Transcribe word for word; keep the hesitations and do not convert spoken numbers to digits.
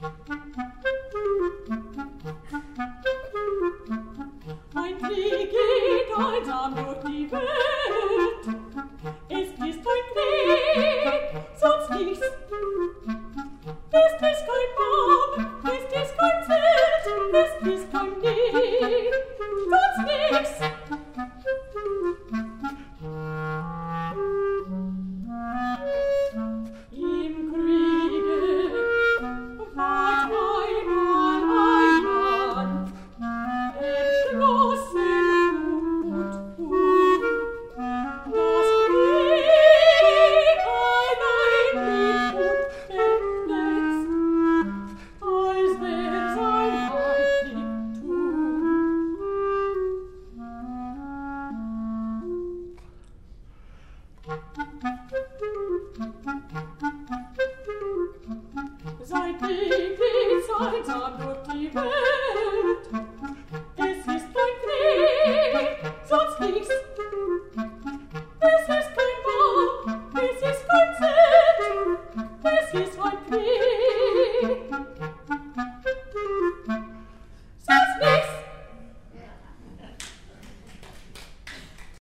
Ein Krieg geht einsam durch die Welt. Es ist kein Krieg, sonst nichts. Es ist kein Baum, es ist kein Feld, es ist kein Krieg, sonst nichts. Im Kriege ward einmal ein Mann, entschlossen und gut, das Krieg allein nicht und entletzt, als wär sein Heiligtum. Seitdem geht's einsam durch die Welt.